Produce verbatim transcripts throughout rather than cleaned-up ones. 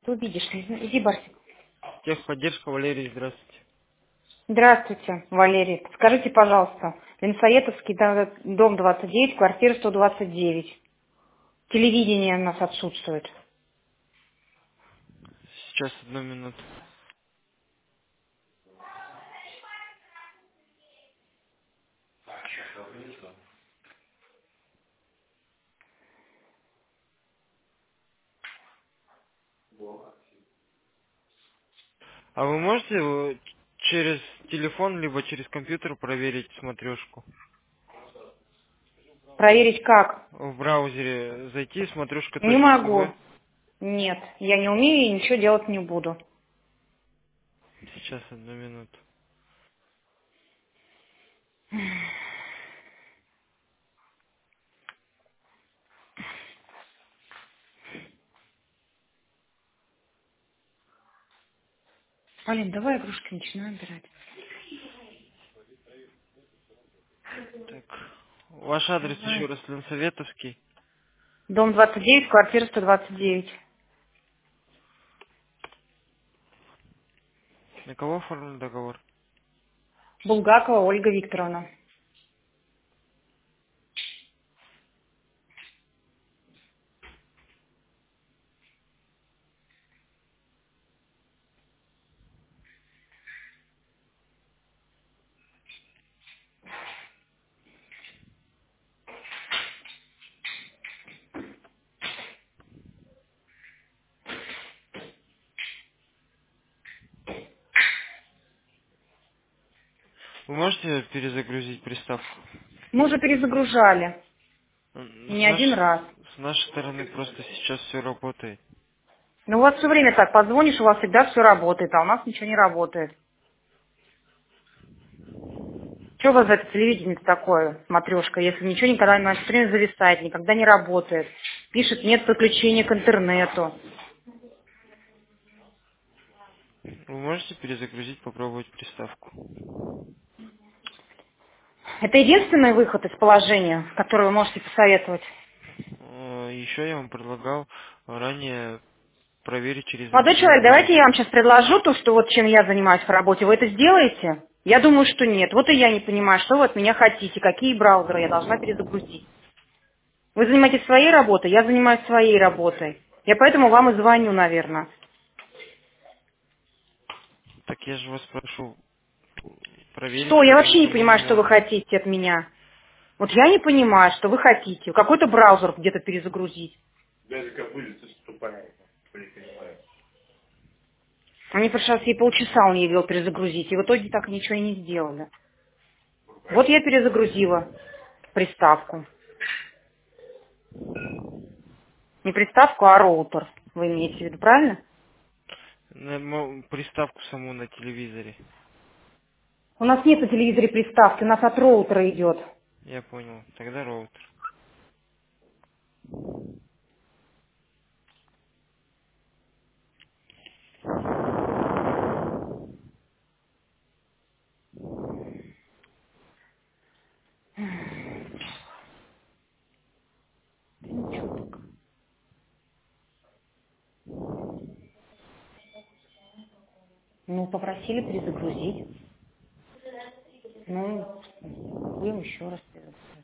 Ты увидишь. Иди, Барсик. Техподдержка, Валерий, здравствуйте. Здравствуйте, Валерий. Скажите, пожалуйста, Ленсоветовский да- дом двадцать девять, квартира сто двадцать девять. Телевидение у нас отсутствует. Сейчас одну минуту. А вы можете э, через телефон, либо через компьютер проверить смотрешку? Проверить как? В браузере зайти, Не смотрешка.тв. могу. Нет, я не умею и ничего делать не буду. Сейчас одну минуту. Алин, давай игрушки начинаем играть. Так. Ваш адрес еще Давай. раз Ленсоветовский. Дом двадцать девять, квартира сто двадцать девять. На кого оформлен договор? Булгакова Ольга Викторовна. Вы можете перезагрузить приставку? Мы уже перезагружали. М, И С не один нашей, раз. с нашей стороны просто сейчас все работает. Но у вас все время так, позвонишь, у вас всегда все работает, а у нас ничего не работает. Что у вас за это телевидение такое, смотрешка, если ничего никогда на все время зависает, никогда не работает? Пишет, нет подключения к интернету. Вы можете перезагрузить, попробовать приставку? Это единственный выход из положения, который вы можете посоветовать? Э, Еще я вам предлагал ранее проверить через Молодой мобильный человек, давайте я браузер. вам сейчас предложу то, что вот чем я занимаюсь по работе. Вы это сделаете? Я думаю, что нет. Вот и я не понимаю, что вы от меня хотите, какие браузеры я должна перезагрузить. Вы занимаетесь своей работой, я занимаюсь своей работой. Я поэтому вам и звоню, наверное. Так я же вас прошу проверить, Что? Я потому вообще не что мы не понимаю, что вы можем. хотите от меня. Вот я не понимаю, что вы хотите. Какой-то браузер где-то перезагрузить. Они прошло ей полчаса он ей велел перезагрузить, и в итоге так ничего и не сделали. Вот я перезагрузила приставку. Не приставку, а роутер. Вы имеете в виду, правильно? На мо- приставку саму на телевизоре. У нас нет на телевизоре приставки, у нас от роутера идет. Я понял. Тогда роутер. Да ничего так. Ну, попросили перезагрузить. Ну, будем еще раз перезагружать.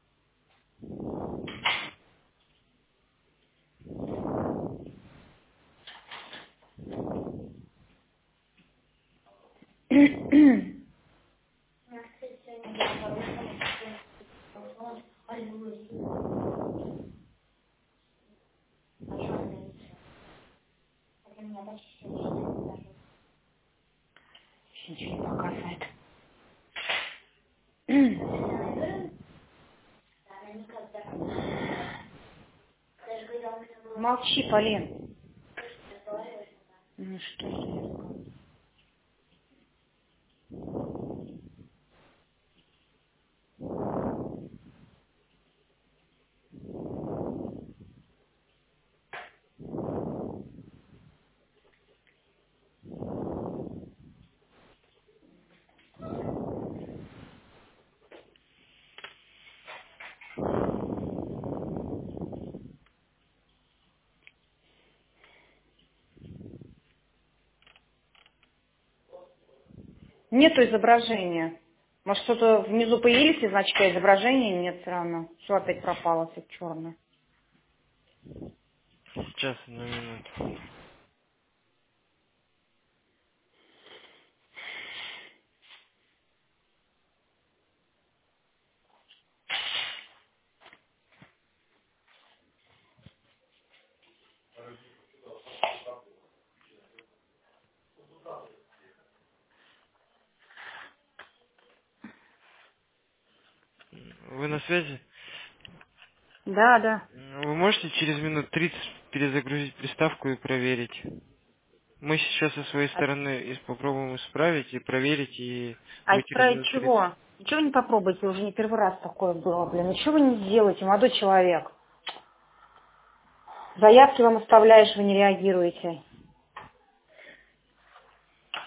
Еще ничего не показывает. Молчи, Полин. Ну что ж ты не разговариваешь? Нету изображения. Может, что-то внизу появились значки, а изображения нет все равно. Все опять пропало, все черное. Сейчас, одну минуту. Вы на связи? Да, да. Вы можете через минут тридцать перезагрузить приставку и проверить? Мы сейчас со своей А, стороны ис- попробуем исправить и проверить, и а вы через исправить минут тридцать. чего? Ничего не попробуйте, уже не первый раз такое было, блин. Ничего вы не сделаете, молодой человек. Заявки вам оставляешь, вы не реагируете.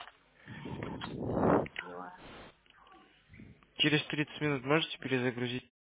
Через тридцать минут можете перезагрузить?